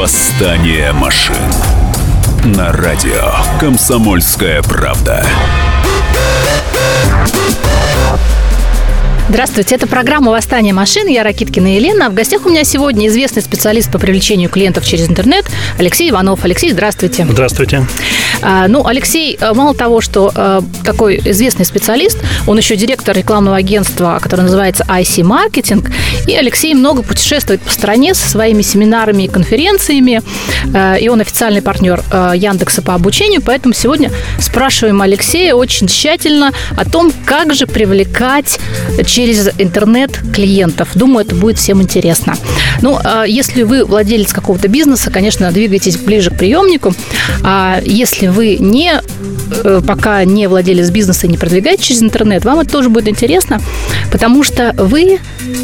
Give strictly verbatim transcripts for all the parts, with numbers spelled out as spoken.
Восстание машин на радио «Комсомольская правда». Здравствуйте, это программа «Восстание машин». Я Ракиткина Елена. В гостях у меня сегодня известный специалист по привлечению клиентов через интернет Алексей Иванов. Алексей, здравствуйте. Здравствуйте. А, ну, Алексей, мало того, что а, такой известный специалист, он еще директор рекламного агентства, которое называется ай си Marketing. И Алексей много путешествует по стране со своими семинарами и конференциями. А, и он официальный партнер а, Яндекса по обучению. Поэтому сегодня спрашиваем Алексея очень тщательно о том, как же привлекать через интернет клиентов. Думаю, это будет всем интересно. Ну, если вы владелец какого-то бизнеса, конечно, двигайтесь ближе к приемнику. А если вы не, пока не владелец бизнеса и не продвигаете через интернет, вам это тоже будет интересно, потому что вы,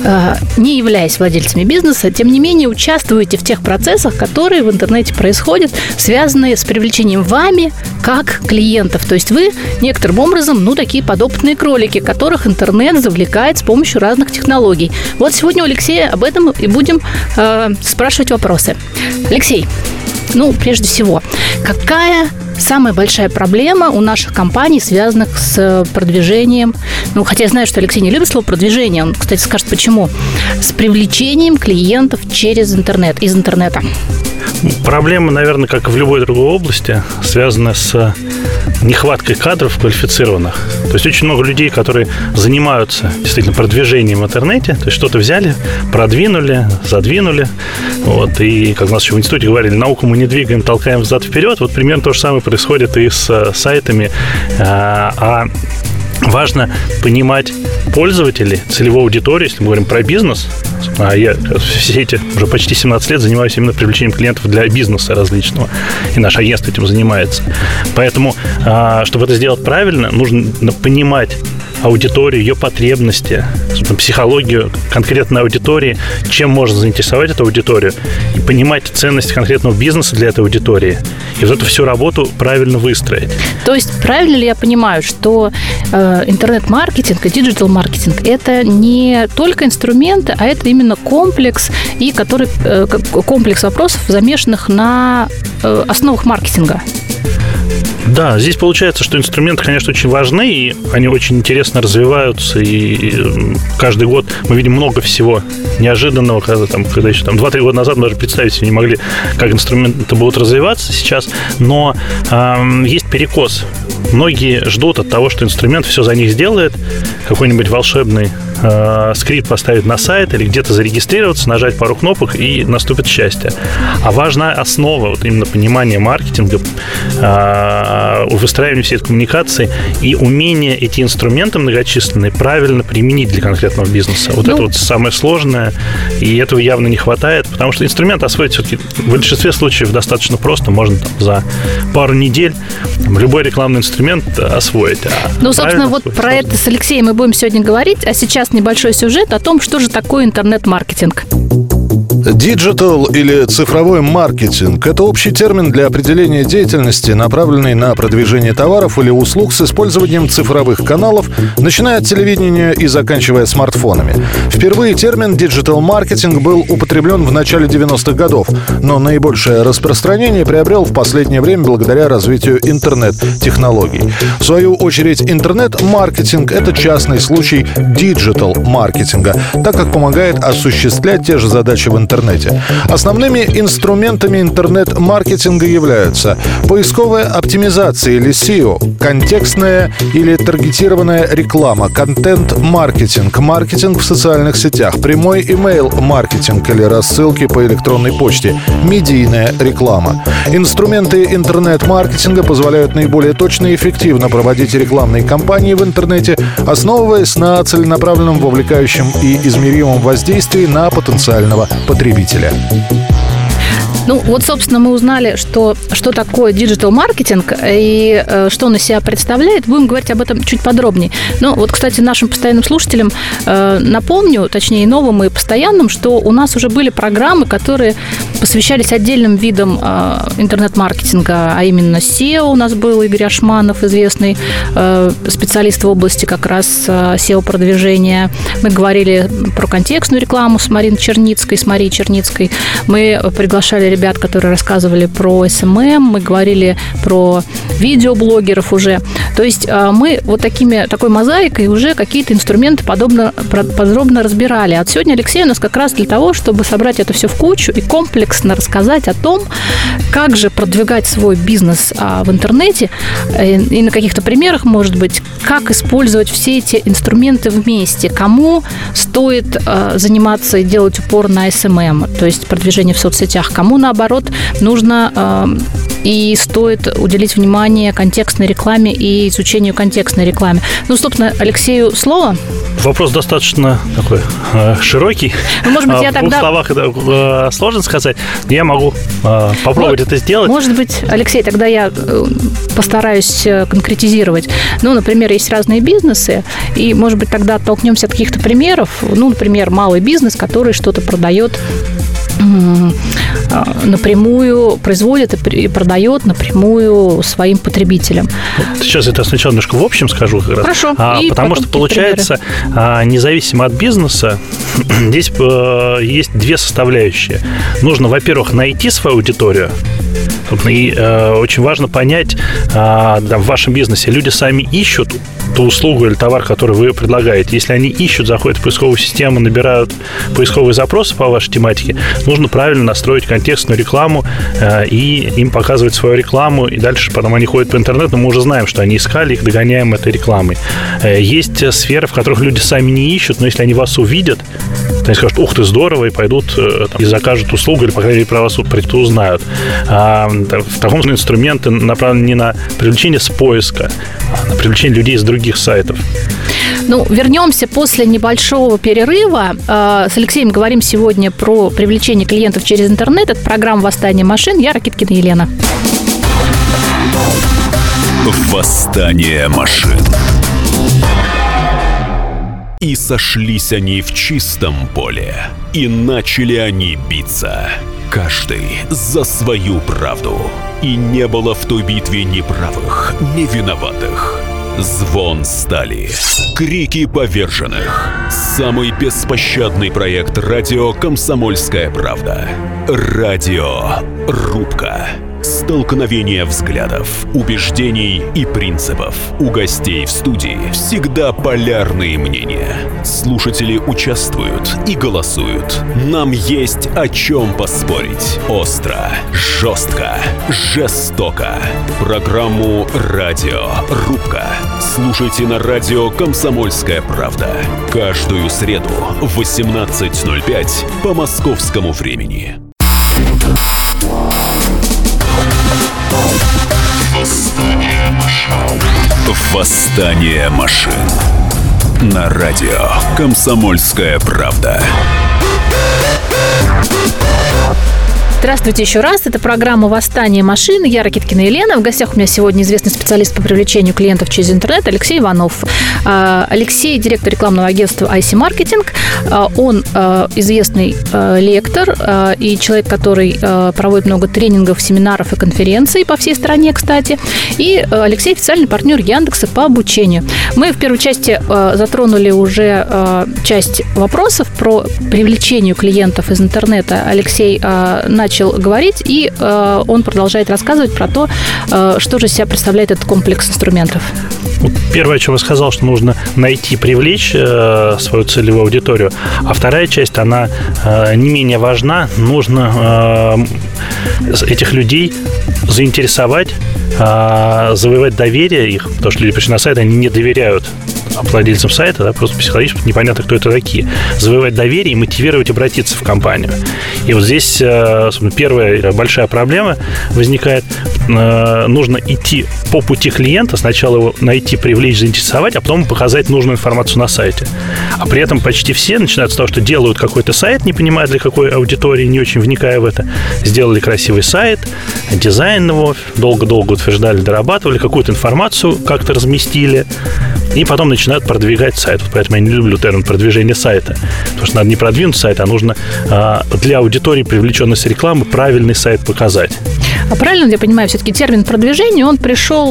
не являясь владельцами бизнеса, тем не менее участвуете в тех процессах, которые в интернете происходят, связанные с привлечением вами как клиентов. То есть вы некоторым образом, ну, такие подопытные кролики, которых интернет завлекает с помощью разных технологий. Вот сегодня у Алексея об этом и будем э, спрашивать вопросы. Алексей, ну, прежде всего, какая самая большая проблема у наших компаний, связанных с продвижением? Ну, хотя я знаю, что Алексей не любит слово продвижение. Он, кстати, скажет, почему. С привлечением клиентов через интернет, из интернета. Проблема, наверное, как и в любой другой области, связана с нехваткой кадров квалифицированных. То есть очень много людей, которые занимаются действительно продвижением в интернете, то есть что-то взяли, продвинули, задвинули. Вот, и, как у нас еще в институте говорили, науку мы не двигаем, толкаем взад-вперед. Вот примерно то же самое происходит и с сайтами. А важно понимать пользователей, целевую аудиторию, если мы говорим про бизнес. А я все эти уже почти семнадцать лет занимаюсь именно привлечением клиентов для бизнеса различного. И наше агентство этим занимается. Поэтому, чтобы это сделать правильно, нужно понимать аудиторию, ее потребности, психологию конкретной аудитории, чем можно заинтересовать эту аудиторию, и понимать ценность конкретного бизнеса для этой аудитории. И вот эту всю работу правильно выстроить. То есть правильно ли я понимаю, что э, интернет-маркетинг и диджитал-маркетинг – это не только инструменты, а это именно комплекс, и который, э, комплекс вопросов, замешанных на э, основах маркетинга? Да, здесь получается, что инструменты, конечно, очень важны, и они очень интересно развиваются, и каждый год мы видим много всего неожиданного, когда, там, когда еще там, два-три года назад мы даже представить себе не могли, как инструменты будут развиваться сейчас, но э, есть перекос. Многие ждут от того, что инструмент все за них сделает, какой-нибудь волшебный э, скрипт поставить на сайт или где-то зарегистрироваться, нажать пару кнопок, и наступит счастье. А важна основа, вот именно понимание маркетинга, э, выстраивание всей этой коммуникации и умение эти инструменты многочисленные правильно применить для конкретного бизнеса. Вот ну, это вот самое сложное, и этого явно не хватает, потому что инструмент освоить все-таки в большинстве случаев достаточно просто. Можно там, за пару недель там, любой рекламный инструмент освоить. А ну, собственно, вот про сложно. Это с Алексеем мы будем сегодня говорить, а сейчас небольшой сюжет о том, что же такое интернет-маркетинг. Диджитал или цифровой маркетинг – это общий термин для определения деятельности, направленной на продвижение товаров или услуг с использованием цифровых каналов, начиная от телевидения и заканчивая смартфонами. Впервые термин «диджитал-маркетинг» был употреблен в начале девяностых годов, но наибольшее распространение приобрел в последнее время благодаря развитию интернет-технологий. В свою очередь, интернет-маркетинг – это частный случай диджитал-маркетинга, так как помогает осуществлять те же задачи в интернете. Основными инструментами интернет-маркетинга являются поисковая оптимизация или сео, контекстная или таргетированная реклама, контент-маркетинг, маркетинг в социальных сетях, прямой имейл-маркетинг или рассылки по электронной почте, медийная реклама. Инструменты интернет-маркетинга позволяют наиболее точно и эффективно проводить рекламные кампании в интернете, основываясь на целенаправленном, вовлекающем и измеримом воздействии на потенциального потребителя. Ну, вот, собственно, мы узнали, что, что такое диджитал-маркетинг и э, что он из себя представляет. Будем говорить об этом чуть подробнее. Но вот, кстати, нашим постоянным слушателям э, напомню, точнее, новым и постоянным, что у нас уже были программы, которые посвящались отдельным видам э, интернет-маркетинга, а именно сео у нас был Игорь Ашманов, известный э, специалист в области как раз э, сео-продвижения. Мы говорили про контекстную рекламу с Мариной Черницкой, с Марией Черницкой. Мы приглашали ребят, которые рассказывали про эс эм эм, мы говорили про видеоблогеров уже. То есть мы вот такими, такой мозаикой уже какие-то инструменты подобно, подробно разбирали. А сегодня Алексей у нас как раз для того, чтобы собрать это все в кучу и комплексно рассказать о том, как же продвигать свой бизнес в интернете и на каких-то примерах, может быть, как использовать все эти инструменты вместе, кому стоит заниматься и делать упор на эс эм эм, то есть продвижение в соцсетях, кому, наоборот, нужно и стоит уделить внимание контекстной рекламе и изучению контекстной рекламы. Ну, собственно, Алексею слово. Вопрос достаточно такой э, широкий. Ну, может быть, я в тогда... двух словах это э, сложно сказать. Я могу э, попробовать вот, это сделать. Может быть, Алексей, тогда я постараюсь конкретизировать. Ну, например, есть разные бизнесы, и, может быть, тогда оттолкнемся от каких-то примеров. Ну, например, малый бизнес, который что-то продает напрямую, производит и продает напрямую своим потребителям. Сейчас это сначала немножко в общем скажу. Как раз. Хорошо. А, потому что получается, примеры. Независимо от бизнеса, здесь есть две составляющие. Нужно, во-первых, найти свою аудиторию. И э, очень важно понять, э, да, в вашем бизнесе люди сами ищут ту услугу или товар, который вы предлагаете. Если они ищут, заходят в поисковую систему, набирают поисковые запросы по вашей тематике, нужно правильно настроить контекстную рекламу э, и им показывать свою рекламу, и дальше потом они ходят по интернету, мы уже знаем, что они искали, их догоняем этой рекламой. Э, есть сферы, в которых люди сами не ищут, но если они вас увидят, то они скажут: ух ты, здорово, и пойдут э, там, и закажут услугу, или, по крайней мере, про вас узнают. А, в таком случае инструменты направлены не на привлечение с поиска, а на привлечение людей с других сайтов. Ну, вернемся после небольшого перерыва. С Алексеем говорим сегодня про привлечение клиентов через интернет. Это программа «Восстание машин». Я Ракиткина Елена. Восстание машин. И сошлись они в чистом поле, и начали они биться. Каждый за свою правду. И не было в той битве ни правых, ни виноватых. Звон стали, крики поверженных. Самый беспощадный проект радио «Комсомольская правда». Радиорубка. Столкновение взглядов, убеждений и принципов. У гостей в студии всегда полярные мнения. Слушатели участвуют и голосуют. Нам есть о чем поспорить. Остро, жестко, жестоко. Программу «Радиорубка» слушайте на радио «Комсомольская правда». Каждую среду в восемнадцать ноль пять по московскому времени. Восстание машин. Восстание машин. На радио «Комсомольская правда». Здравствуйте еще раз. Это программа «Восстание машин». Я Ракиткина Елена. В гостях у меня сегодня известный специалист по привлечению клиентов через интернет Алексей Иванов. Алексей – директор рекламного агентства ай си Marketing. Он известный лектор и человек, который проводит много тренингов, семинаров и конференций по всей стране, кстати. И Алексей – официальный партнер Яндекса по обучению. Мы в первой части затронули уже часть вопросов про привлечение клиентов из интернета. Алексей начал начал говорить, и э, он продолжает рассказывать про то, э, что же из себя представляет этот комплекс инструментов. Первое, о чем я сказал, что нужно найти, привлечь э, свою целевую аудиторию. А вторая часть, она э, не менее важна. Нужно э, этих людей заинтересовать, э, завоевать доверие их, потому что люди пришли на сайт, они не доверяют владельцам сайта, да, просто психологически непонятно, кто это такие. Завоевать доверие и мотивировать обратиться в компанию. И вот здесь первая большая проблема возникает. Нужно идти по пути клиента, сначала его найти, привлечь, заинтересовать, а потом показать нужную информацию на сайте. А при этом почти все начинают с того, что делают какой-то сайт, не понимая, для какой аудитории, не очень вникая в это. Сделали красивый сайт, дизайн его, долго-долго утверждали, дорабатывали, какую-то информацию как-то разместили, и потом начинают продвигать сайт. Вот поэтому я не люблю термин продвижение сайта. Потому что надо не продвинуть сайт, а нужно а, для аудитории, привлеченной с рекламы, правильный сайт показать. А правильно я понимаю, все-таки термин продвижение, он пришел,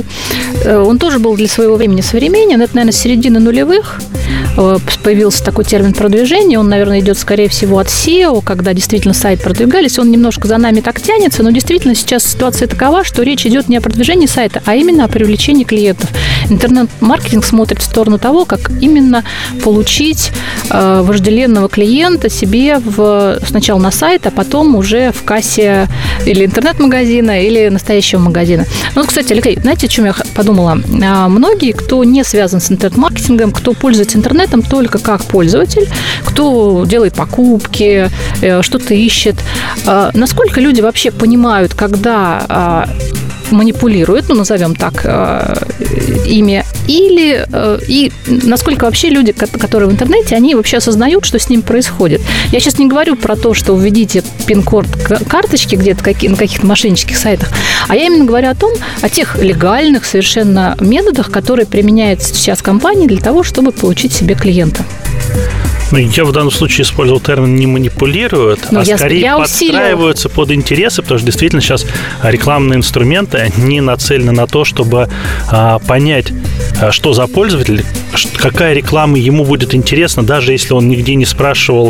он тоже был для своего времени современен. Это, наверное, с середины нулевых появился такой термин продвижение. Он, наверное, идет, скорее всего, от сео, когда действительно сайт продвигались. Он немножко за нами так тянется, но действительно сейчас ситуация такова, что речь идет не о продвижении сайта, а именно о привлечении клиентов. Интернет-маркетинг смотрит в сторону того, как именно получить э, вожделенного клиента себе в, сначала на сайт, а потом уже в кассе или интернет-магазина, или настоящего магазина. Ну, кстати, Алексей, знаете, о чем я подумала? А, многие, кто не связан с интернет-маркетингом, кто пользуется интернетом только как пользователь, кто делает покупки, э, что-то ищет, э, насколько люди вообще понимают, когда э, манипулируют, ну, назовем так, э, ими, или э, и насколько вообще люди, которые в интернете, они вообще осознают, что с ним происходит. Я сейчас не говорю про то, что введите пин-код карточки где-то на каких-то мошеннических сайтах, а я именно говорю о том, о тех легальных совершенно методах, которые применяются сейчас компанией для того, чтобы получить себе клиента. Ну, я в данном случае использовал термин «не манипулируют», ну, а я, скорее я подстраиваются под интересы, потому что действительно сейчас рекламные инструменты, они нацелены на то, чтобы а, понять, а, что за пользователь, какая реклама ему будет интересна, даже если он нигде не спрашивал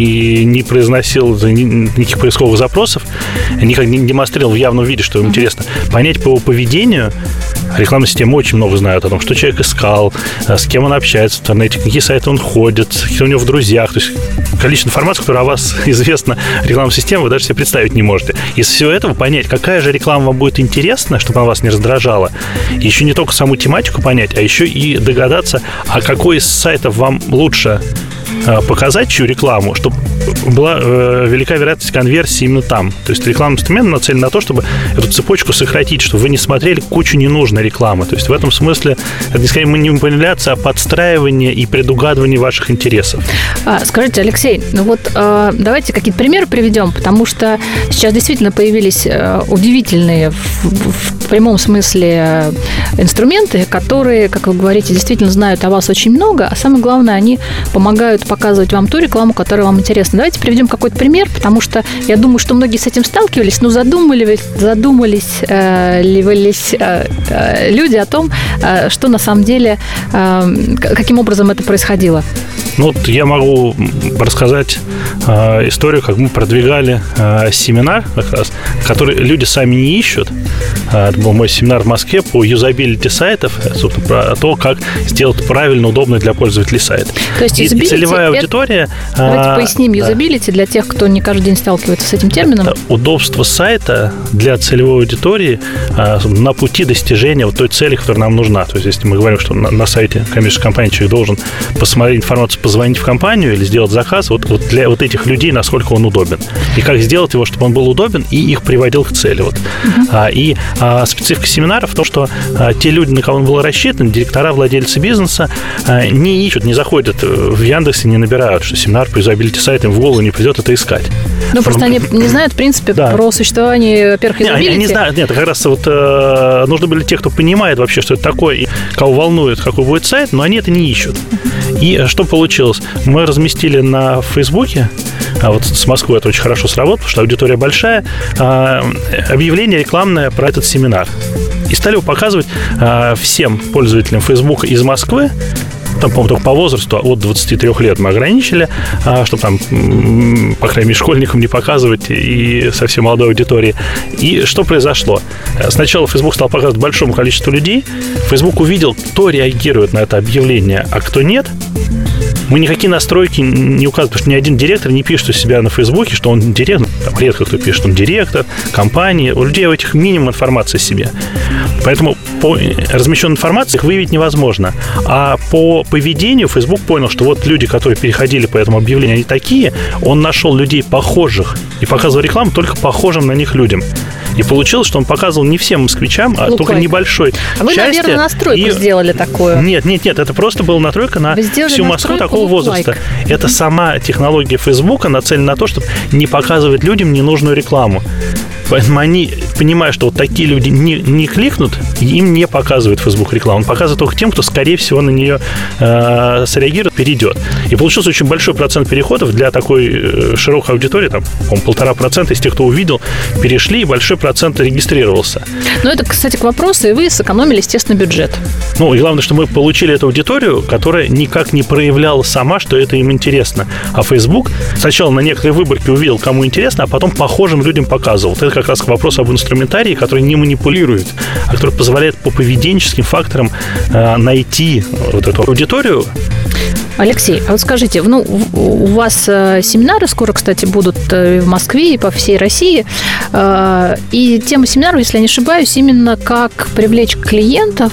и не произносил никаких поисковых запросов, никак не демонстрировал в явном виде, что ему интересно. Понять по его поведению. Рекламные системы очень много знают о том, что человек искал, с кем он общается в интернете, какие сайты он ходит, какие у него в друзьях. То есть количество информации, которое о вас известно рекламной системе, вы даже себе представить не можете. Из всего этого понять, какая же реклама вам будет интересна, чтобы она вас не раздражала. И еще не только саму тематику понять, а еще и догадаться, а какой из сайтов вам лучше показать чью рекламу, чтобы была э, велика вероятность конверсии именно там. То есть рекламный инструмент нацелен на то, чтобы эту цепочку сократить, чтобы вы не смотрели кучу ненужной рекламы. То есть в этом смысле это не скорее манипуляция, а подстраивание и предугадывание ваших интересов. А, скажите, Алексей, ну вот э, давайте какие-то примеры приведем, потому что сейчас действительно появились э, удивительные в, в, в прямом смысле инструменты, которые, как вы говорите, действительно знают о вас очень много, а самое главное, они помогают показывать вам ту рекламу, которая вам интересна. Давайте приведем какой-то пример, потому что я думаю, что многие с этим сталкивались, но задумались, задумались э, ливались, э, э, люди о том, э, что на самом деле, э, каким образом это происходило. Ну, вот я могу рассказать э, историю, как мы продвигали э, семинар, как раз, который люди сами не ищут. Э, это был мой семинар в Москве по юзабилити сайтов, собственно, про то, как сделать правильно, удобный для пользователей сайт. То есть и целевая аудитория... Это, давайте поясним, юзабилити, да, для тех, кто не каждый день сталкивается с этим термином. Это удобство сайта для целевой аудитории э, на пути достижения вот той цели, которая нам нужна. То есть, если мы говорим, что на, на сайте коммерческой компании человек должен посмотреть информацию, позвонить в компанию или сделать заказ, вот, вот для вот этих людей, насколько он удобен. И как сделать его, чтобы он был удобен и их приводил к цели. Вот. Uh-huh. А, и а, специфика семинара в том, что а, те люди, на кого он был рассчитан, директора, владельцы бизнеса, а, не ищут, не заходят в Яндексе, не набирают, что семинар по юзабилити сайта им в голову не придет это искать. Ну, просто они не знают, в принципе, да. про существование, во-первых, юзабилити. Они не знают, нет, как раз вот э, нужны были те, кто понимает вообще, что это такое, и кого волнует, какой будет сайт, но они это не ищут. Uh-huh. И что получилось? Мы разместили на Фейсбуке, а вот с Москвой это очень хорошо сработало, потому что аудитория большая, объявление рекламное про этот семинар. И стали его показывать всем пользователям Фейсбука из Москвы. Там, по-моему, только по возрасту от двадцати трёх лет мы ограничили, чтобы там, по крайней мере, школьникам не показывать и совсем молодой аудитории. И что произошло? Сначала Facebook стал показывать большому количеству людей. Facebook увидел, кто реагирует на это объявление, а кто нет. Мы никакие настройки не указываем, потому что ни один директор не пишет у себя на Фейсбуке, что он директор. Там редко кто пишет, что он директор компании. У людей у этих минимум информации о себе. Поэтому по размещенной информации их выявить невозможно. А по поведению Facebook понял, что вот люди, которые переходили по этому объявлению, они такие. Он нашел людей похожих и показывал рекламу только похожим на них людям. И получилось, что он показывал не всем москвичам, а Лук только лайк. Небольшой а вы, части. Наверное, настройку и... сделали такую. Нет, нет, нет, это просто была настройка на всю Москву такого возраста. Лайк. Это сама технология Фейсбука нацелена на то, чтобы не показывать людям ненужную рекламу. Поэтому они понимая, что вот такие люди не, не кликнут, им не показывает Facebook рекламу. Он показывает только тем, кто, скорее всего, на нее э, среагирует, перейдет. И получился очень большой процент переходов для такой э, широкой аудитории, там, по-моему, полтора процента из тех, кто увидел, перешли, и большой процент регистрировался. Ну, это, кстати, к вопросу, и вы сэкономили, естественно, бюджет. Ну, и главное, что мы получили эту аудиторию, которая никак не проявляла сама, что это им интересно. А Facebook сначала на некоторые выборки увидел, кому интересно, а потом похожим людям показывал. Это как раз к вопросу об инструментарии, который не манипулирует, а который позволяет по поведенческим факторам э, найти вот эту аудиторию. Алексей, а вот скажите, ну, у вас семинары скоро, кстати, будут в Москве и по всей России. И тема семинаров, если я не ошибаюсь, именно как привлечь клиентов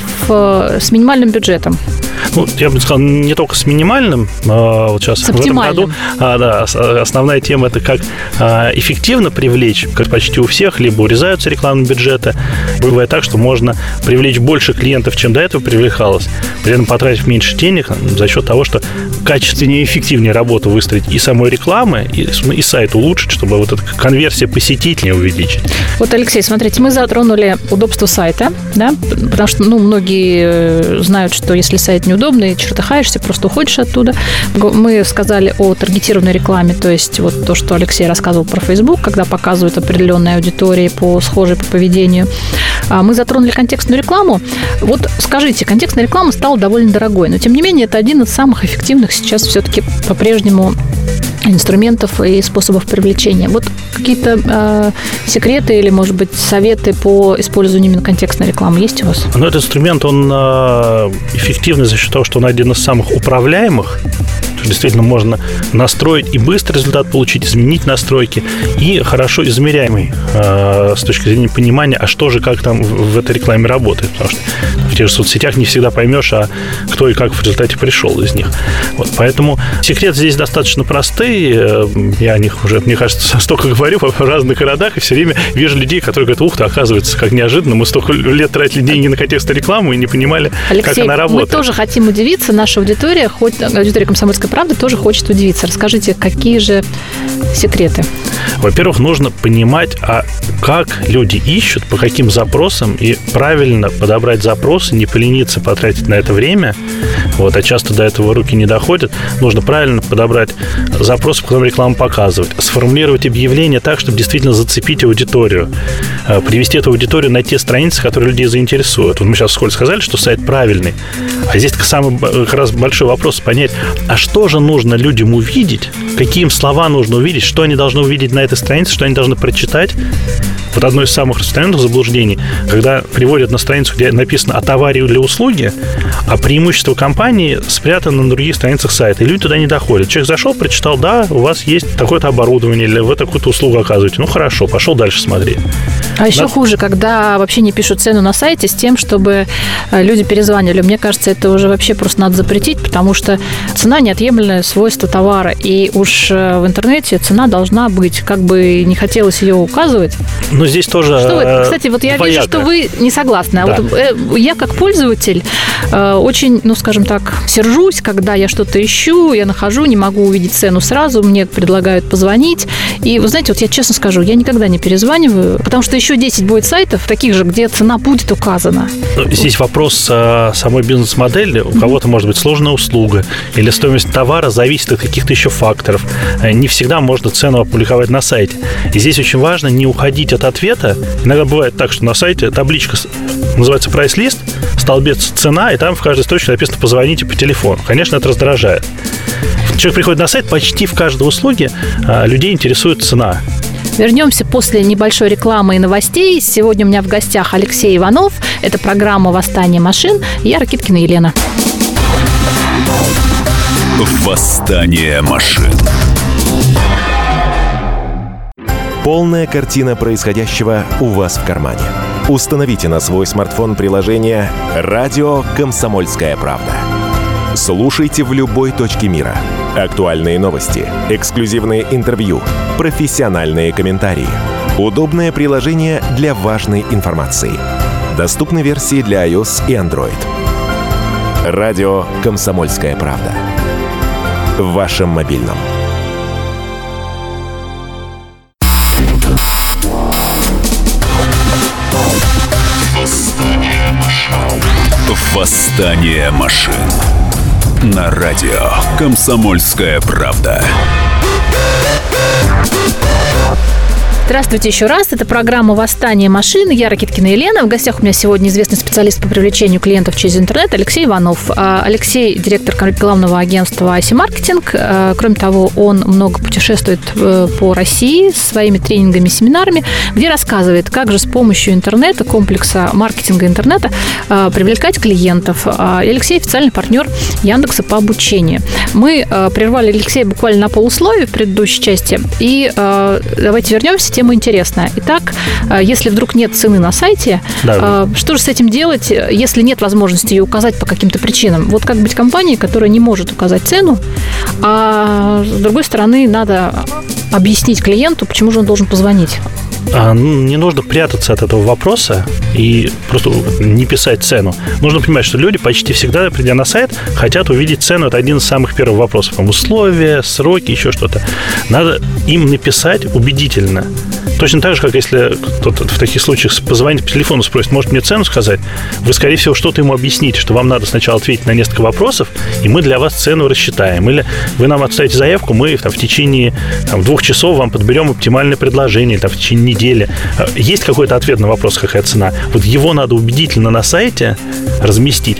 с минимальным бюджетом. Ну, я бы сказал, не только с минимальным. Вот сейчас с в этом оптимальным. году а, да, основная тема – это как а, эффективно привлечь, как почти у всех, либо урезаются рекламные бюджеты. Бывает так, что можно привлечь больше клиентов, чем до этого привлекалось, при этом потратив меньше денег за счет того, что качественнее и эффективнее работу выстроить и самой рекламы, и, и сайт улучшить, чтобы вот эта конверсия посетителей увеличить. Вот, Алексей, смотрите, мы затронули удобство сайта, да, потому что, ну, многие знают, что если сайт неудобный, чертыхаешься, просто уходишь оттуда. Мы сказали о таргетированной рекламе, то есть вот то, что Алексей рассказывал про Facebook, когда показывают определенные аудитории по схожей по поведению. Мы затронули контекстную рекламу. Вот скажите, контекстная реклама стала довольно дорогой, но тем не менее это один из самых эффективных сейчас все-таки по-прежнему инструментов и способов привлечения. Вот какие-то э, секреты или, может быть, советы по использованию именно контекстной рекламы есть у вас? Ну, этот инструмент, он э, эффективный за счет того, что он один из самых управляемых. Действительно можно настроить и быстро результат получить, изменить настройки, и хорошо измеряемый э, с точки зрения понимания, а что же, как там в, в этой рекламе работает. Потому что в тех же соцсетях не всегда поймешь, а кто и как в результате пришел из них. Вот, поэтому секреты здесь достаточно простые. Я о них уже, мне кажется, столько говорю в разных городах, и все время вижу людей, которые говорят: ух ты, оказывается, как неожиданно, мы столько лет тратили деньги на контекстную рекламу и не понимали, Алексей, как она работает. Мы тоже хотим удивиться, наша аудитория, хоть аудитория «Комсомольской правды» тоже хочет удивиться. Расскажите, какие же секреты? Во-первых, нужно понимать, а как люди ищут, по каким запросам, и правильно подобрать запросы, не полениться потратить на это время, вот, а часто до этого руки не доходят. Нужно правильно подобрать запросы, по которым рекламу показывать, сформулировать объявление так, чтобы действительно зацепить аудиторию, привести эту аудиторию на те страницы, которые людей заинтересуют. Вот мы сейчас вскользь сказали, что сайт правильный, а здесь самый как раз большой вопрос понять, а что же нужно людям увидеть, какие им слова нужно увидеть, что они должны увидеть на этой странице, что они должны прочитать. Вот одно из самых распространенных заблуждений, когда приводят на страницу, где написано о товаре или услуге, а преимущество компании спрятано на других страницах сайта, и люди туда не доходят. Человек зашел, прочитал: да, у вас есть такое-то оборудование, или вы такую-то услугу оказываете. Ну, хорошо, пошел дальше смотреть. А еще да. хуже, когда вообще не пишут цену на сайте с тем, чтобы люди перезванивали. Мне кажется, это уже вообще просто надо запретить, потому что цена – неотъемлемое свойство товара, и уж в интернете цена должна быть, как бы не хотелось ее указывать. Но здесь тоже что вы, кстати, вот я двояко. вижу, что вы не согласны. А да. вот я как пользователь очень, ну, скажем так, сержусь, когда я что-то ищу, я нахожу, не могу увидеть цену сразу, мне предлагают позвонить. И, вы знаете, вот я честно скажу, я никогда не перезваниваю, потому что еще десять будет сайтов таких же, где цена будет указана. Здесь вопрос а, самой бизнес-модели. У кого-то может быть сложная услуга, или стоимость товара зависит от каких-то еще факторов. Не всегда можно цену опубликовать на сайте. И здесь очень важно не уходить от ответа. Иногда бывает так, что на сайте табличка называется прайс-лист, столбец цена, и там в каждой строчке написано «позвоните по телефону». Конечно, это раздражает. Человек приходит на сайт, почти в каждой услуге а, людей интересует цена. Вернемся после небольшой рекламы и новостей. Сегодня у меня в гостях Алексей Иванов. Это программа «Восстание машин». Я Ракиткина Елена. Восстание машин. Полная картина происходящего у вас в кармане. Установите на свой смартфон приложение «Радио Комсомольская правда». Слушайте в любой точке мира. Актуальные новости, эксклюзивные интервью, профессиональные комментарии. Удобное приложение для важной информации. Доступны версии для iOS и Android. «Радио Комсомольская правда». В вашем мобильном. Восстание машин на радио «Комсомольская правда». Здравствуйте еще раз. Это программа «Восстание машин». Я Ракиткина Елена. В гостях у меня сегодня известный специалист по привлечению клиентов через интернет Алексей Иванов. Алексей – директор главного агентства ай си Marketing. Кроме того, он много путешествует по России с своими тренингами, семинарами, где рассказывает, как же с помощью интернета, комплекса маркетинга интернета привлекать клиентов. Алексей – официальный партнер Яндекса по обучению. Мы прервали Алексея буквально на полусловие в предыдущей части. И давайте вернемся. Тема интересная. Итак, если вдруг нет цены на сайте, да. Что же с этим делать, если нет возможности ее указать по каким-то причинам? Вот как быть компанией, которая не может указать цену, а с другой стороны, надо объяснить клиенту, почему же он должен позвонить? Не нужно прятаться от этого вопроса и просто не писать цену. Нужно понимать, что люди почти всегда, придя на сайт, хотят увидеть цену. Это один из самых первых вопросов. Там условия, сроки, еще что-то. Надо им написать убедительно. Точно так же, как если кто-то в таких случаях позвонит по телефону, спросит, может мне цену сказать, вы, скорее всего, что-то ему объясните, что вам надо сначала ответить на несколько вопросов, и мы для вас цену рассчитаем. Или вы нам отставите заявку, мы там, в течение там, двух часов вам подберем оптимальное предложение, там, в течение недели. Есть какой-то ответ на вопрос, какая цена. Вот его надо убедительно на сайте разместить,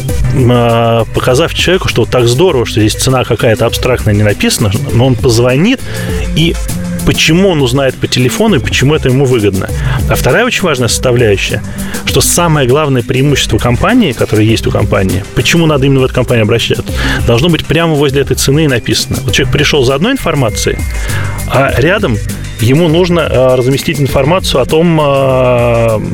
показав человеку, что вот так здорово, что здесь цена какая-то абстрактная не написана, но он позвонит и почему он узнает по телефону и почему это ему выгодно. А вторая очень важная составляющая, что самое главное преимущество компании, которое есть у компании, почему надо именно в эту компанию обращаться, должно быть прямо возле этой цены написано. Вот человек пришел за одной информацией, а рядом ему нужно разместить информацию о том,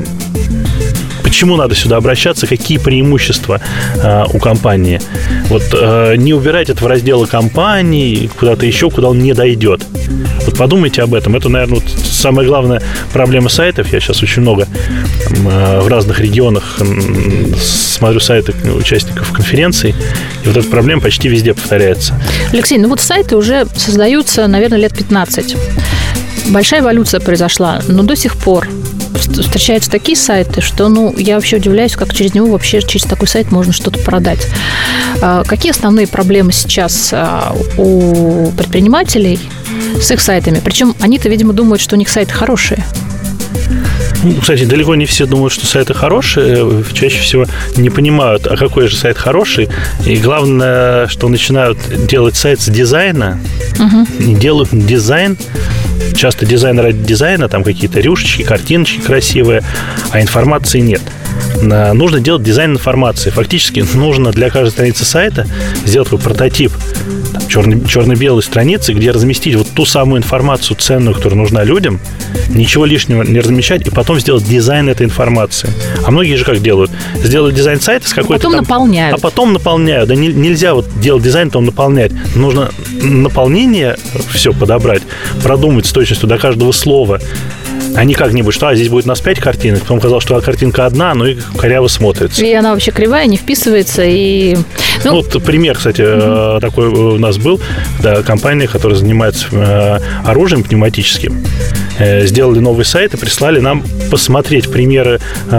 почему надо сюда обращаться, какие преимущества э, у компании. Вот э, не убирать это в разделы компании, куда-то еще, куда он не дойдет. Вот подумайте об этом. Это, наверное, вот самая главная проблема сайтов. Я сейчас очень много э, в разных регионах э, смотрю сайты участников конференций, и вот эта проблема почти везде повторяется. Алексей, ну вот сайты уже создаются, наверное, лет пятнадцать. Большая эволюция произошла, но до сих пор встречаются такие сайты, что, ну, я вообще удивляюсь, как через него вообще, через такой сайт можно что-то продать. Какие основные проблемы сейчас у предпринимателей с их сайтами? Причем они-то, видимо, думают, что у них сайты хорошие. Ну, кстати, далеко не все думают, что сайты хорошие. Чаще всего не понимают, а какой же сайт хороший. И главное, что начинают делать сайт с дизайна. Угу. Не делают дизайн. Часто дизайн ради дизайна, там какие-то рюшечки, картиночки красивые, а информации нет. Нужно делать дизайн информации. Фактически нужно для каждой страницы сайта сделать такой прототип там, черно- черно-белой страницы, где разместить вот ту самую информацию ценную, которая нужна людям, ничего лишнего не размещать, и потом сделать дизайн этой информации. А многие же как делают? Сделают дизайн сайта с какой-то потом там... наполняют. А потом наполняют. Да не, нельзя вот делать дизайн, потом наполнять. Нужно наполнение все подобрать, продумать с точностью до каждого слова. А не как-нибудь, что а, здесь будет у нас пять картинок, потом казалось, что картинка одна, но и коряво смотрится. И она вообще кривая, не вписывается. И... Ну, вот пример, кстати, mm-hmm. такой у нас был. Да, компания, которая занимается оружием пневматическим, сделали новый сайт и прислали нам посмотреть примеры,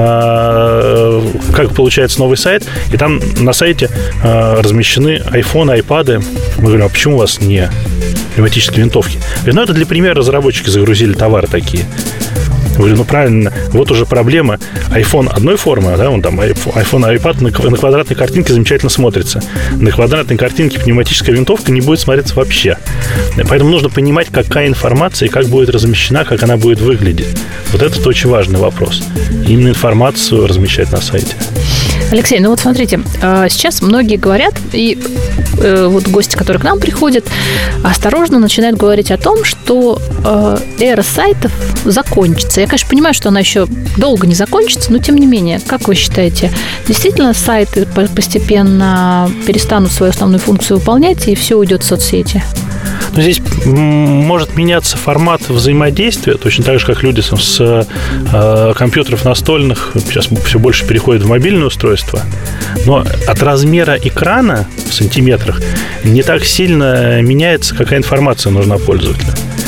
как получается новый сайт. И там на сайте размещены айфоны, айпады. Мы говорим, а почему у вас не пневматические винтовки? Ну, это для примера разработчики загрузили товары такие. Я говорю, ну правильно, вот уже проблема. iPhone одной формы, да, он там iPhone, iPad на, на квадратной картинке замечательно смотрится. На квадратной картинке пневматическая винтовка не будет смотреться вообще. Поэтому нужно понимать, какая информация и как будет размещена, как она будет выглядеть. Вот это очень важный вопрос. Именно информацию размещать на сайте. Алексей, ну вот смотрите, сейчас многие говорят, и вот гости, которые к нам приходят, осторожно начинают говорить о том, что эра сайтов закончится. Я, конечно, понимаю, что она еще долго не закончится, но тем не менее, как вы считаете, действительно сайты постепенно перестанут свою основную функцию выполнять, и все уйдет в соцсети? Но здесь может меняться формат взаимодействия, точно так же, как люди с э, компьютеров настольных сейчас все больше переходят в мобильное устройство. Но от размера экрана в сантиметрах не так сильно меняется, какая информация нужна пользователю.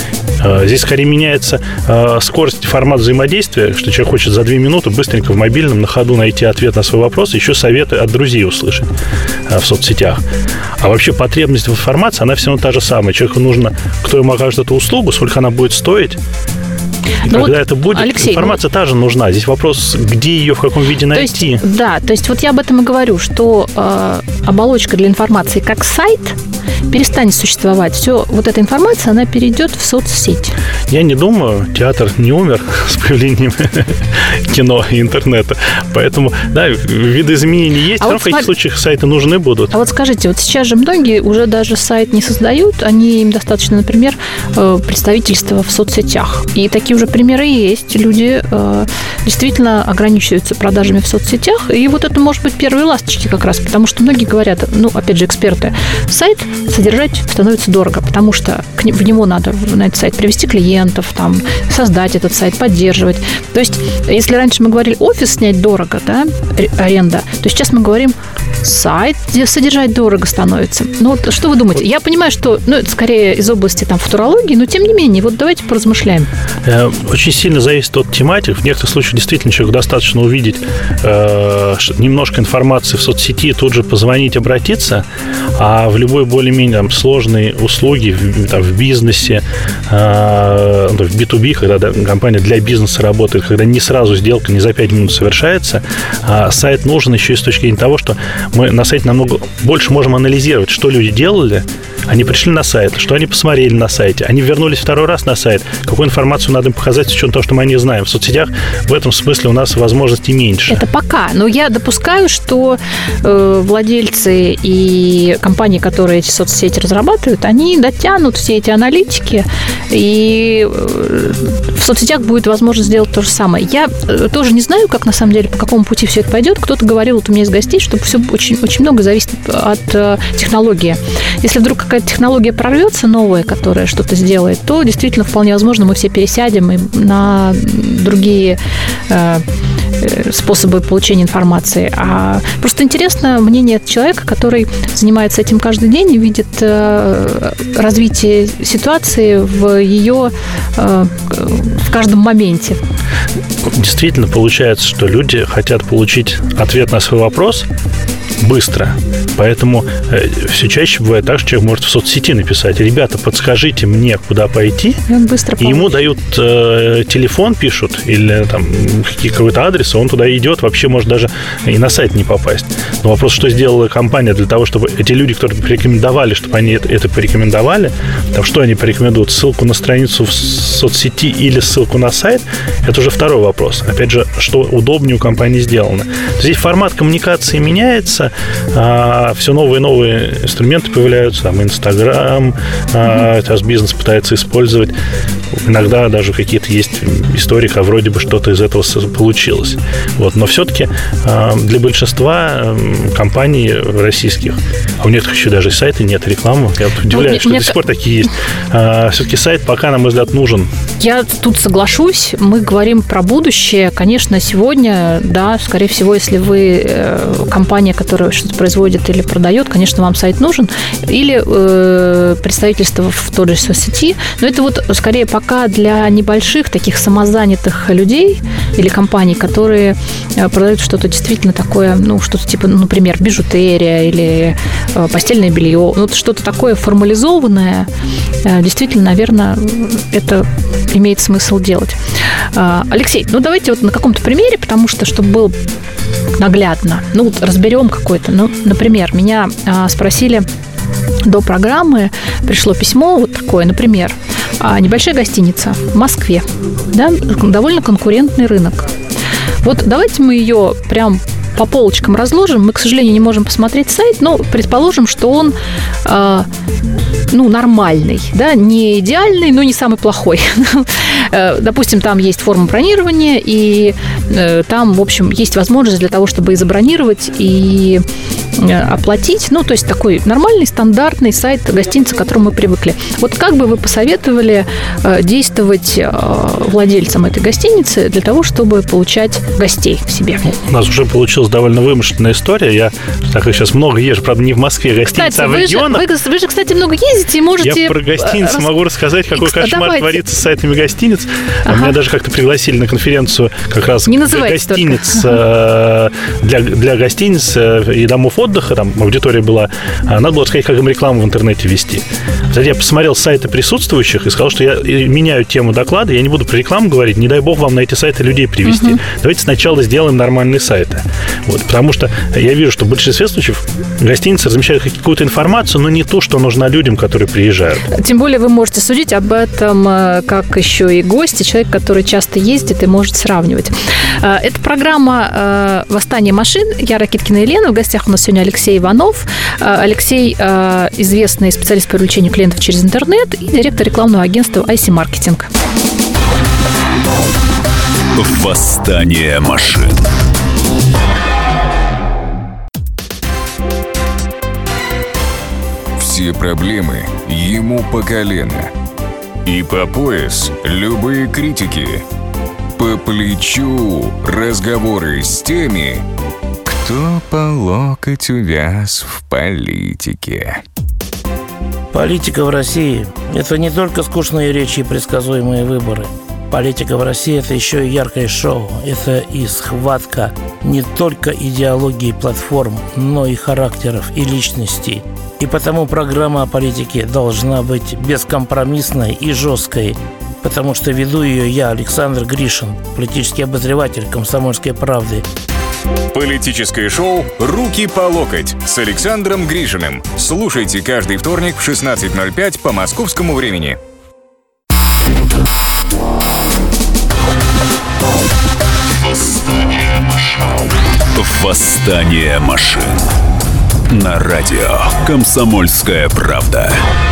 Здесь скорее меняется скорость и формат взаимодействия, что человек хочет за две минуты быстренько в мобильном на ходу найти ответ на свой вопрос, еще советы от друзей услышать в соцсетях. А вообще потребность в информации, она все равно та же самая. Человеку нужно, кто ему окажет эту услугу, сколько она будет стоить. И ну когда вот, это будет, Алексей, информация ну, та же нужна. Здесь вопрос, где ее, в каком виде найти. То есть, да, то есть вот я об этом и говорю, что э, оболочка для информации как сайт перестанет существовать. Все, вот эта информация, она перейдет в соцсеть. Я не думаю, театр не умер с появлением кино и интернета. Поэтому, да, видоизменения есть, а но вот в каких смотри... случаях сайты нужны будут. А вот скажите, вот сейчас же многие уже даже сайт не создают, они им достаточно, например, представительства в соцсетях. И такие уже примеры есть. Люди э, действительно ограничиваются продажами в соцсетях. И вот это может быть первые ласточки как раз, потому что многие говорят, ну, опять же, эксперты, сайт содержать становится дорого, потому что в него надо на этот сайт привести клиентов, там, создать этот сайт, поддерживать. То есть, если раньше мы говорили офис снять дорого, да, аренда, то сейчас мы говорим сайт, где содержать дорого становится. Ну вот что вы думаете? Я понимаю, что ну, это скорее из области там, футурологии, но тем не менее, вот давайте поразмышляем. Очень сильно зависит от тематик. В некоторых случаях действительно человеку достаточно увидеть э, немножко информации в соцсети, тут же позвонить, обратиться, а в любой более-менее там, сложной услуги в, там, в бизнесе, э, в би ту би, когда да, компания для бизнеса работает, когда не сразу сделка не за пять минут совершается, а сайт нужен еще и с точки зрения того, что мы на сайте намного больше можем анализировать, что люди делали. Они пришли на сайт, что они посмотрели на сайте, они вернулись второй раз на сайт, какую информацию надо им показать, с учетом того, что мы не знаем. В соцсетях в этом смысле у нас возможностей меньше. Это пока. Но я допускаю, что э, владельцы и компании, которые эти соцсети разрабатывают, они дотянут все эти аналитики, и э, в соцсетях будет возможность сделать то же самое. Я э, тоже не знаю, как на самом деле, по какому пути все это пойдет. Кто-то говорил, вот у меня из гостей, что все очень, очень много зависит от э, технологии. Если вдруг какая-то технология прорвется новая, которая что-то сделает, то действительно вполне возможно мы все пересядем и на другие э, способы получения информации. А просто интересно мнение человека, который занимается этим каждый день и видит э, развитие ситуации в ее э, в каждом моменте. Действительно получается, что люди хотят получить ответ на свой вопрос быстро. Поэтому э, все чаще бывает так, что человек может в соцсети написать: ребята, подскажите мне, куда пойти. И он быстро и ему дают э, телефон, пишут, или там какой-то адрес, он туда идет, вообще может даже и на сайт не попасть. Но вопрос, что сделала компания для того, чтобы эти люди, которые порекомендовали, чтобы они это, это порекомендовали, там, что они порекомендуют, ссылку на страницу в соцсети или ссылку на сайт, это уже второй вопрос. Опять же, что удобнее у компании сделано. Здесь формат коммуникации меняется, а, все новые и новые инструменты появляются, там, Инстаграм, а, сейчас бизнес пытается использовать. Иногда даже какие-то есть истории, а вроде бы что-то из этого получилось. Вот. Но все-таки а, для большинства компаний российских, а у некоторых еще даже и сайта нет, рекламы, я вот удивляюсь, ну, что мне... до сих пор такие есть. А, все-таки сайт пока, на мой взгляд, нужен. Я тут соглашусь. Мы говорим про будущее. Конечно, сегодня, да, скорее всего, если вы э, компания, которая что-то производит или продает, конечно, вам сайт нужен. Или э, представительство в той же соцсети. Но это вот скорее пока для небольших таких самозанятых людей или компаний, которые э, продают что-то действительно такое, ну, что-то типа, например, бижутерия или э, постельное белье. Ну, что-то такое формализованное. Э, действительно, наверное, это имеет смысл делать. Алексей, ну давайте вот на каком-то примере, потому что, чтобы было наглядно, ну вот разберем какой-то. Ну, например, меня спросили до программы, пришло письмо вот такое, например, небольшая гостиница в Москве, да, довольно конкурентный рынок. Вот давайте мы ее прям по полочкам разложим. Мы, к сожалению, не можем посмотреть сайт, но предположим, что он э, ну, нормальный, да, не идеальный, но не самый плохой. Допустим, там есть форма бронирования, и э, там, в общем, есть возможность для того, чтобы и забронировать, и оплатить. Ну, то есть такой нормальный, стандартный сайт гостиницы, к которому мы привыкли. Вот как бы вы посоветовали действовать владельцам этой гостиницы для того, чтобы получать гостей к себе? У нас уже получилась довольно вымышленная история. Я так как сейчас много езжу, правда, не в Москве, а гостиница, кстати, а в вы регионах. Же, вы, вы же, кстати, много ездите и можете... Я про гостиницу рас... могу рассказать, какой кошмар Давайте. творится с сайтами гостиниц. Ага. Меня даже как-то пригласили на конференцию как раз не для гостиниц, ага. для, для гостиниц и домов отдыха. Там аудитория была. Надо было сказать, как им рекламу в интернете вести. Кстати, я посмотрел сайты присутствующих и сказал, что я меняю тему доклада, я не буду про рекламу говорить, не дай бог вам на эти сайты людей привести. Угу. Давайте сначала сделаем нормальные сайты. Вот, потому что я вижу, что в большинстве случаев гостиницы размещают какую-то информацию, но не то, что нужно людям, которые приезжают. Тем более вы можете судить об этом как еще и гости, человек, который часто ездит и может сравнивать. Это программа «Восстание машин». Я Ракиткина Елена. В гостях у нас сегодня Алексей Иванов. Алексей – известный специалист по привлечению клиентов через интернет и директор рекламного агентства ай си Marketing. «Восстание машин». Все проблемы ему по колено. И по пояс любые критики. По плечу разговоры с теми, кто по локоть увяз в политике. Политика в России – это не только скучные речи и предсказуемые выборы. Политика в России – это еще и яркое шоу. Это и схватка не только идеологии платформ, но и характеров и личностей. И потому программа о политике должна быть бескомпромиссной и жесткой, потому что веду ее я, Александр Гришин, политический обозреватель «Комсомольской правды». Политическое шоу «Руки по локоть» с Александром Гришиным. Слушайте каждый вторник в шестнадцать ноль пять по московскому времени. Восстание машин. На радио «Комсомольская правда».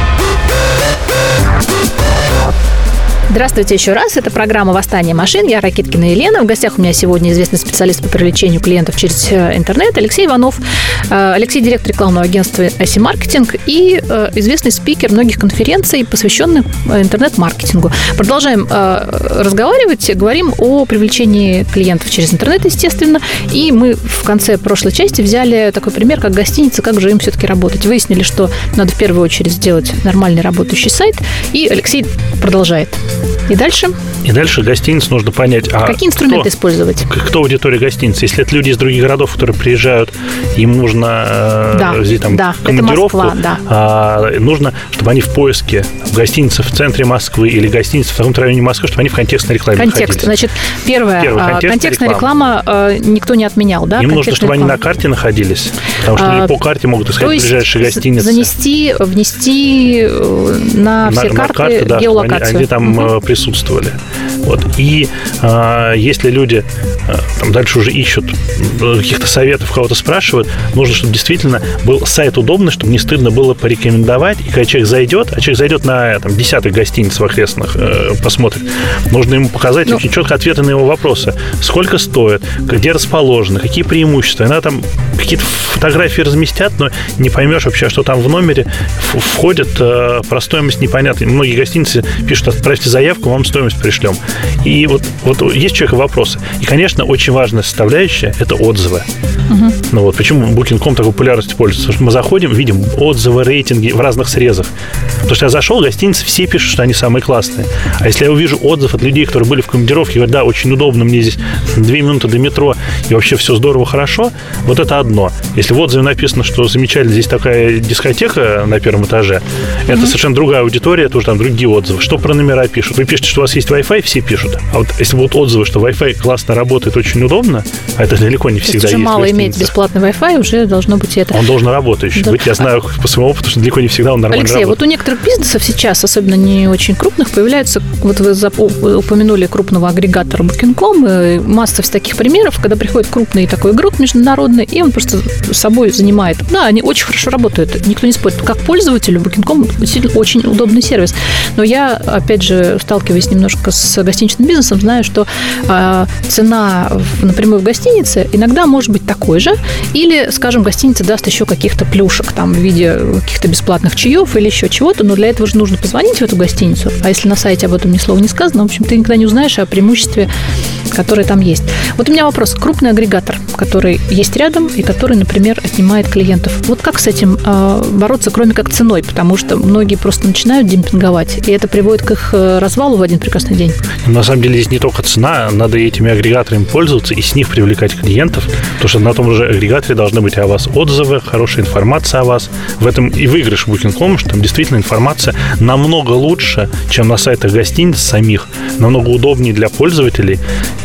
Здравствуйте еще раз. Это программа «Восстание машин». Я Ракиткина Елена. В гостях у меня сегодня известный специалист по привлечению клиентов через интернет Алексей Иванов. Алексей – директор рекламного агентства ай си Marketing и известный спикер многих конференций, посвященных интернет-маркетингу. Продолжаем разговаривать. Говорим о привлечении клиентов через интернет, естественно. И мы в конце прошлой части взяли такой пример, как гостиница, как же им все-таки работать. Выяснили, что надо в первую очередь сделать нормальный работающий сайт. И Алексей продолжает. И дальше? И дальше гостиниц нужно понять, а какие инструменты кто, использовать? Кто аудитория гостиницы? Если это люди из других городов, которые приезжают, им нужно да, э, там, да, командировку, это Москва, да. а, нужно, чтобы они в поиске в гостинице в центре Москвы или гостинице в таком районе Москвы, чтобы они в контекстной рекламе Контекст. находились. Значит, первое, Первое контекстная, контекстная реклама, реклама э, никто не отменял, да? Им нужно, чтобы реклама. они на карте находились, потому что а, по карте могут искать ближайшие гостиницы. Занести, внести на все на, карты, на карты, да, геолокацию. Они, они там угу. присутствовали. Вот. И э, если люди э, там дальше уже ищут каких-то советов, кого-то спрашивают, нужно, чтобы действительно был сайт удобный, чтобы не стыдно было порекомендовать. И когда человек зайдет, а человек зайдет на там, десяток гостиниц в окрестных, э, посмотрит, нужно ему показать ну, очень четко ответы на его вопросы. Сколько стоит, где расположено, какие преимущества. Иногда там какие-то фотографии разместят, но не поймешь вообще, что там в номере входит, э, про стоимость непонятно. Многие гостиницы пишут: отправьте заявку, вам стоимость пришлем. И вот, вот есть у человека вопросы. И, конечно, очень важная составляющая – это отзывы. Угу. Ну вот почему букинг точка ком такой популярностью пользуется? Потому что мы заходим, видим отзывы, рейтинги в разных срезах. Потому что я зашел, гостиницы все пишут, что они самые классные. А если я увижу отзыв от людей, которые были в командировке, говорят: да, очень удобно, мне здесь две минуты до метро, и вообще все здорово, хорошо, вот это одно. Если в отзыве написано, что замечательно, здесь такая дискотека на первом этаже, угу. это совершенно другая аудитория, это уже там другие отзывы. Что про номера пишут? Вы пишете, что у вас есть Wi-Fi, все пишут. А вот если будут отзывы, что Wi-Fi классно работает, очень удобно, а это далеко не всегда есть. Уже мало иметь бесплатный Wi-Fi, уже должно быть это. Он должен работающий да. быть. Я знаю по своему опыту, что далеко не всегда он нормально Алексей, работает. вот у некоторых бизнесов сейчас, особенно не очень крупных, появляются, вот вы упомянули крупного агрегатора букинг точка ком, и масса таких примеров, когда приходит крупный такой игрок международный, и он просто собой занимает. Да, они очень хорошо работают, никто не спорит. Как пользователю букинг точка ком действительно очень удобный сервис. Но я, опять же, сталкиваясь немножко с гостиничным бизнесом, знаю, что э, цена на, напрямую в гостинице, иногда может быть такой же. Или, скажем, гостиница даст еще каких-то плюшек там, в виде каких-то бесплатных чаев или еще чего-то, но для этого же нужно позвонить в эту гостиницу. А если на сайте об этом ни слова не сказано, в общем, ты никогда не узнаешь о преимуществе, которое там есть. Вот у меня вопрос. Крупный агрегатор, который есть рядом и который, например, отнимает клиентов. Вот как с этим э, бороться, кроме как ценой? Потому что многие просто начинают демпинговать, и это приводит к их развалу в один прекрасный день. На самом деле здесь не только цена, надо этими агрегаторами пользоваться и с них привлекать клиентов, потому что на том же агрегаторе должны быть о вас отзывы, хорошая информация о вас. В этом и выигрыш букинг точка ком, что там действительно информация намного лучше, чем на сайтах гостиниц самих, намного удобнее для пользователей.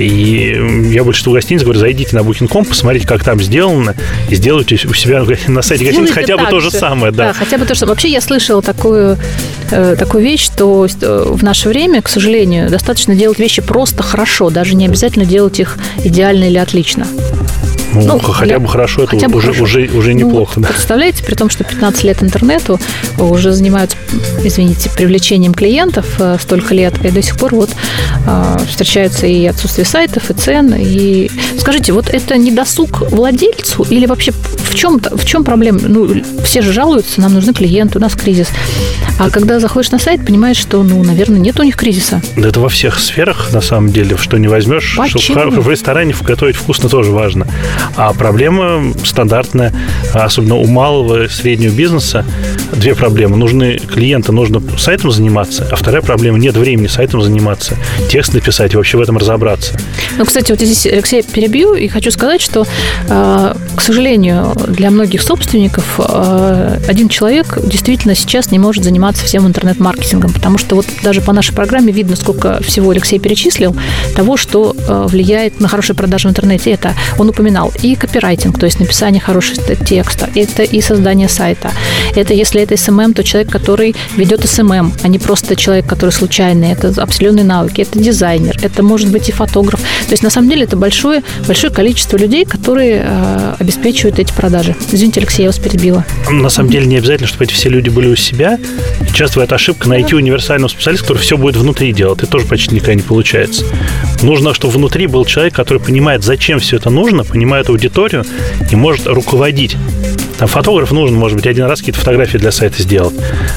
И я большинству гостиниц говорю, зайдите на букинг точка ком, посмотрите, как там сделано, и сделайте у себя на сайте гостиницы хотя бы то же самое. Да. да, хотя бы то, что... Вообще я слышала такую, э, такую вещь, что в наше время, к сожалению, достаточно делать вещи просто хорошо, даже не обязательно делать их идеально или отлично. Ну, ну, хотя для... бы хорошо, это хотя уже, бы уже, уже неплохо. Ну, да. Представляете, при том, что пятнадцать лет интернету уже занимаются, извините, привлечением клиентов столько лет, и до сих пор вот э, встречаются и отсутствие сайтов, и цен. И... Скажите, вот это не досуг владельцу или вообще в чем, в чем проблема? Ну, все же жалуются, нам нужны клиенты, у нас кризис. А когда заходишь на сайт, понимаешь, что, ну, наверное, нет у них кризиса. Да это во всех сферах, на самом деле, что не возьмешь. Почему? Что в ресторане готовить вкусно тоже важно. А проблема стандартная, особенно у малого и среднего бизнеса. Две проблемы. Нужны клиенты, нужно сайтом заниматься, а вторая проблема – нет времени сайтом заниматься, текст написать и вообще в этом разобраться. Ну, кстати, вот здесь, Алексей, перебью и хочу сказать, что, к сожалению, для многих собственников один человек действительно сейчас не может заниматься всем интернет-маркетингом, потому что вот даже по нашей программе видно, сколько всего Алексей перечислил, того, что влияет на хорошие продажи в интернете. Это он упоминал и копирайтинг, то есть написание хорошего текста, это и создание сайта. Это, если это эс эм эм, то человек, который ведет эс эм эм, а не просто человек, который случайный. Это определенные навыки, это дизайнер, это может быть и фотограф. То есть, на самом деле, это большое, большое количество людей, которые э, обеспечивают эти продажи. Извините, Алексей, я вас перебила. На самом деле, не обязательно, чтобы эти все люди были у себя. Часто бывает ошибка найти универсального специалиста, который все будет внутри делать. Это тоже почти никогда не получается. Нужно, чтобы внутри был человек, который понимает, зачем все это нужно, понимает аудиторию и может руководить. Там фотограф нужен, может быть, один раз какие-то фотографии для сайта сделать.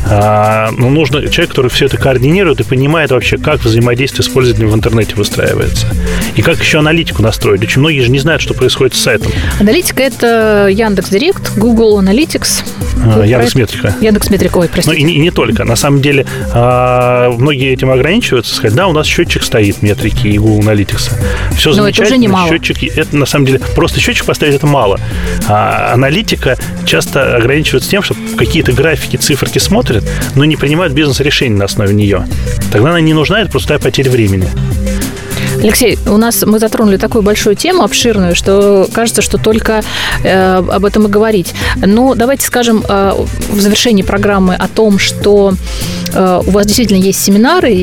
А, но нужно человек, который все это координирует и понимает вообще, как взаимодействие с пользователем в интернете выстраивается. И как еще аналитику настроить. Очень многие же не знают, что происходит с сайтом. Аналитика – это Яндекс.Директ, Google Analytics. А, Яндекс.Метрика. Яндекс.Метрика, ой, простите. Ну, и, и не только. На самом деле, а, многие этим ограничиваются. Сказать, да, у нас счетчик стоит, метрики и Google Analytics. Все но замечательно. Это уже немало. Счетчики, это на самом деле просто счетчик поставить – это мало. А аналитика часто ограничиваются тем, что какие-то графики, циферки смотрят, но не принимают бизнес-решения на основе нее. Тогда она не нужна, это простая потеря времени. Алексей, у нас мы затронули такую большую тему, обширную, что кажется, что только э, об этом и говорить. Но давайте скажем э, в завершении программы о том, что э, у вас действительно есть семинары,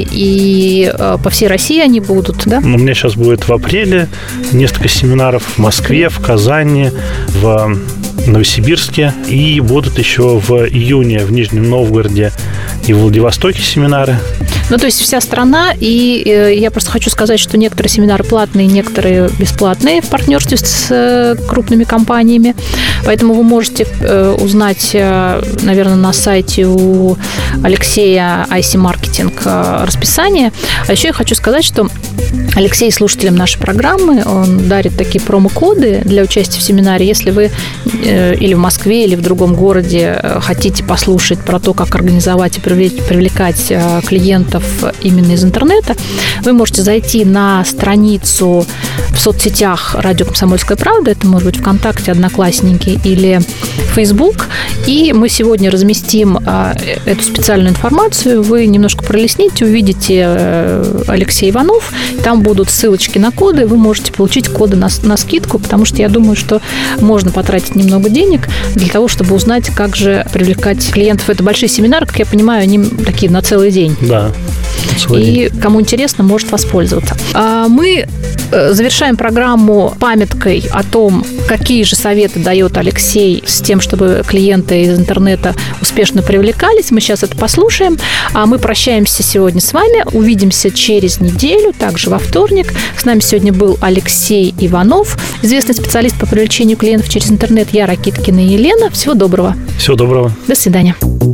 и э, по всей России они будут, да? У меня сейчас будет в апреле несколько семинаров в Москве, в Казани, в Новосибирске, и будут еще в июне в Нижнем Новгороде и в Владивостоке семинары. Ну, то есть вся страна, и э, я просто хочу сказать, что некоторые семинары платные, некоторые бесплатные в партнерстве с э, крупными компаниями, поэтому вы можете э, узнать, э, наверное, на сайте у Алексея ай си Marketing э, расписание. А еще я хочу сказать, что Алексей слушателям нашей программы, он дарит такие промокоды для участия в семинаре. Если вы э, или в Москве, или в другом городе э, хотите послушать про то, как организовать и привлечь, привлекать э, клиентов именно из интернета, вы можете зайти на страницу в соцсетях «Радио Комсомольская правда», это может быть ВКонтакте, Одноклассники или Facebook, и мы сегодня разместим а, эту специальную информацию, вы немножко пролистните, увидите а, Алексей Иванов, там будут ссылочки на коды, вы можете получить коды на, на скидку, потому что я думаю, что можно потратить немного денег для того, чтобы узнать, как же привлекать клиентов. Это большие семинары, как я понимаю, они такие на целый день. Да. И кому интересно, может воспользоваться. Мы завершаем программу памяткой о том, какие же советы дает Алексей с тем, чтобы клиенты из интернета успешно привлекались. Мы сейчас это послушаем. А мы прощаемся сегодня с вами. Увидимся через неделю, также во вторник. С нами сегодня был Алексей Иванов, известный специалист по привлечению клиентов через интернет. Я Ракиткина Елена. Всего доброго. Всего доброго. До свидания.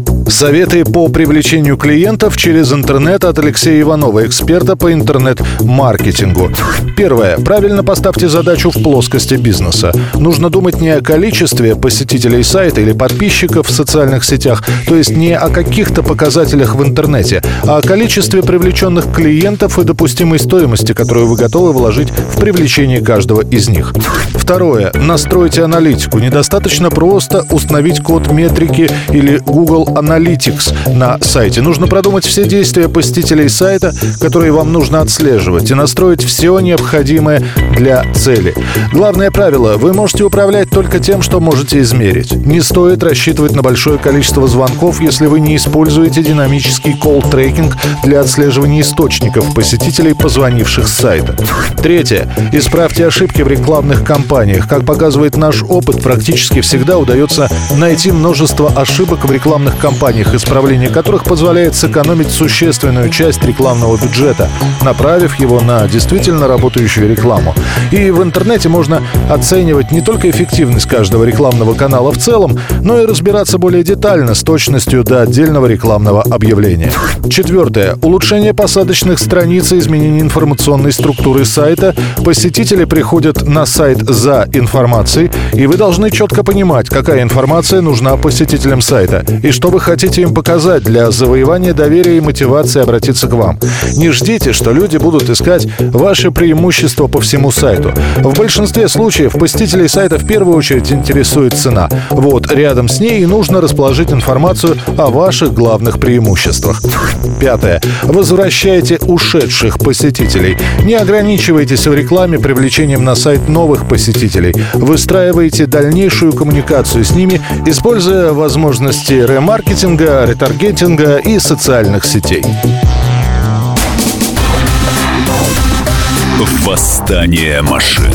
Советы по привлечению клиентов через интернет от Алексея Иванова, эксперта по интернет-маркетингу. Первое. Правильно поставьте задачу в плоскости бизнеса. Нужно думать не о количестве посетителей сайта или подписчиков в социальных сетях, то есть не о каких-то показателях в интернете, а о количестве привлеченных клиентов и допустимой стоимости, которую вы готовы вложить в привлечение каждого из них. Второе. Настройте аналитику. Недостаточно просто установить код метрики или Google Analytics на сайте. Нужно продумать все действия посетителей сайта, которые вам нужно отслеживать, и настроить все необходимое для цели. Главное правило: вы можете управлять только тем, что можете измерить. Не стоит рассчитывать на большое количество звонков, если вы не используете динамический колл-трекинг для отслеживания источников посетителей, позвонивших с сайта. Третье. Исправьте ошибки в рекламных кампаниях. Как показывает наш опыт, практически всегда удается найти множество ошибок в рекламных кампаниях, исправление которых позволяет сэкономить существенную часть рекламного бюджета, направив его на действительно работающую рекламу. И в интернете можно оценивать не только эффективность каждого рекламного канала в целом, но и разбираться более детально, с точностью до отдельного рекламного объявления. Четвертое. Улучшение посадочных страниц и изменение информационной структуры сайта. Посетители приходят на сайт за информацией, и вы должны четко понимать, какая информация нужна посетителям сайта и что вы хотите им показать для завоевания доверия и мотивации обратиться к вам. Не ждите, что люди будут искать ваши преимущества по всему сайту. В большинстве случаев посетителей сайта в первую очередь интересует цена. Вот рядом с ней и нужно расположить информацию о ваших главных преимуществах. Пятое. Возвращайте ушедших посетителей. Не ограничивайтесь в рекламе привлечением на сайт новых посетителей. Выстраивайте дальнейшую коммуникацию с ними, используя возможности ремаркетинга, ретаргетинга и социальных сетей. Восстание машин.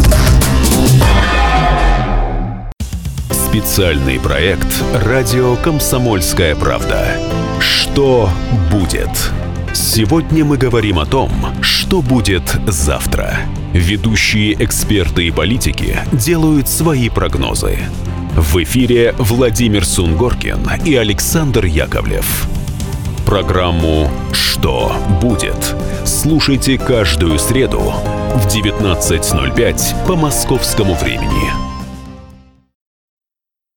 Специальный проект «Радио Комсомольская правда». Что будет? Сегодня мы говорим о том, что будет завтра. Ведущие эксперты и политики делают свои прогнозы. В эфире Владимир Сунгоркин и Александр Яковлев. Программу «Что будет?» слушайте каждую среду в девятнадцать ноль пять по московскому времени.